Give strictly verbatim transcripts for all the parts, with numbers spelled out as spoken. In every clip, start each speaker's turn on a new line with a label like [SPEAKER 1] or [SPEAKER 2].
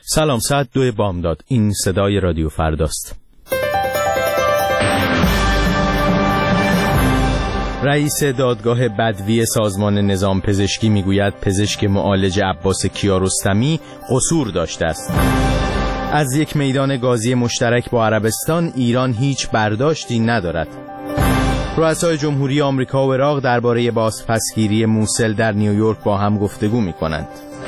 [SPEAKER 1] سلام، ساعت دو بامداد. این صدای رادیو فرداست. رئیس دادگاه بدوی سازمان نظام پزشکی میگوید پزشک معالج عباس کیارستمی قصور داشته است. از یک میدان گازی مشترک با عربستان ایران هیچ برداشتی ندارد. رؤسای جمهوری آمریکا و عراق درباره بازپسگیری موسل در نیویورک با هم گفتگو می‌کنند.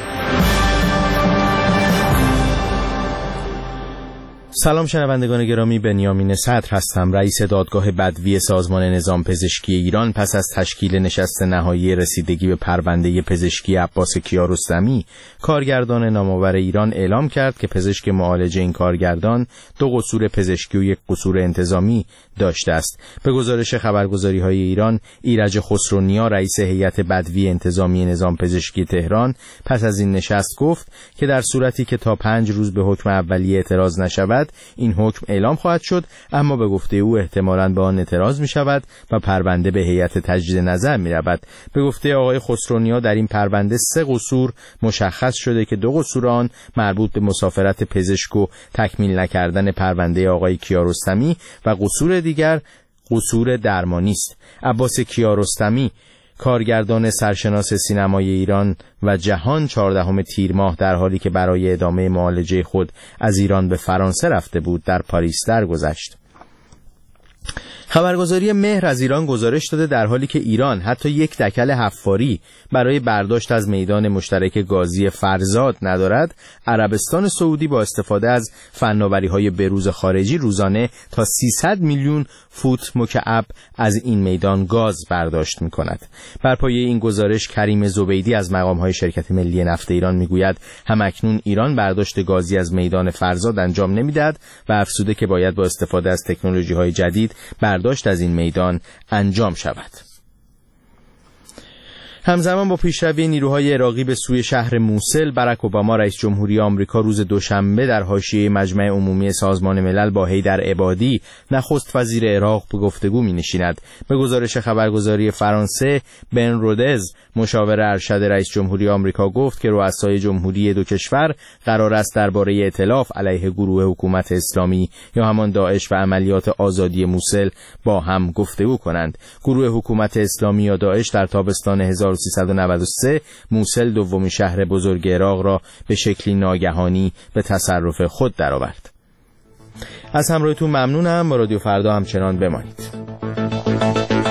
[SPEAKER 1] سلام شنوندگان گرامی، بنیامین صدر هستم. رئیس دادگاه بدوی سازمان نظام پزشکی ایران پس از تشکیل نشست نهایی رسیدگی به پرونده پزشکی عباس کیارستمی، کارگردان نامآور ایران، اعلام کرد که پزشک معالج این کارگردان دو قصور پزشکی و یک قصور انتظامی داشته است. به گزارش خبرگزاری‌های ایران، ایرج خسرونیا، رئیس هیئت بدوی انتظامی نظام پزشکی تهران، پس از این نشست گفت که در صورتی که تا پنج روز به حکم اولیه اعتراض نشود، این حکم اعلام خواهد شد، اما به گفته او احتمالاً به آن اعتراض می شود و پرونده به هیئت تجدید نظر می رود. به گفته آقای خسرونیا در این پرونده سه قصور مشخص شده که دو قصور آن مربوط به مسافرت پزشک و تکمیل نکردن پرونده آقای کیارستمی و قصور دیگر قصور درمانی است. عباس کیارستمی، کارگردان سرشناس سینمای ایران و جهان، چهاردهم تیر ماه در حالی که برای ادامه معالجه خود از ایران به فرانسه رفته بود در پاریس درگذشت. خبرگزاری مهر از ایران گزارش داده در حالی که ایران حتی یک دکل حفاری برای برداشت از میدان مشترک گازی فرزاد ندارد، عربستان سعودی با استفاده از فناوری‌های بروز خارجی روزانه تا سیصد میلیون فوت مکعب از این میدان گاز برداشت می‌کند. بر پایه این گزارش کریم زبیدی از مقام‌های شرکت ملی نفت ایران می‌گوید همکنون ایران برداشت گازی از میدان فرزاد انجام نمی‌دهد و افزوده که باید با استفاده از تکنولوژی‌های جدید برداشت از این میدان انجام شود. همزمان با پیشروی نیروهای عراقی به سوی شهر موسل، باراک اوباما رئیس جمهوری آمریکا روز دوشنبه در حاشیه مجمع عمومی سازمان ملل با حیدر عبادی، نخست وزیر عراق، به گفتگو می‌نشیند. به گزارش خبرگزاری فرانسه، بن رودز، مشاور ارشد رئیس جمهوری آمریکا، گفت که رؤسای جمهوری دو کشور قرار است درباره ائتلاف علیه گروه حکومت اسلامی یا همان داعش و عملیات آزادی موسل با هم گفتگو کنند. گروه حکومت اسلامی یا داعش در تابستان هزار و سیصد و نود و سه موسل، دومین شهر بزرگ عراق، را به شکلی ناگهانی به تصرف خود درآورد. از همراهیتون ممنونم. با رادیو فردا همچنان بمانید.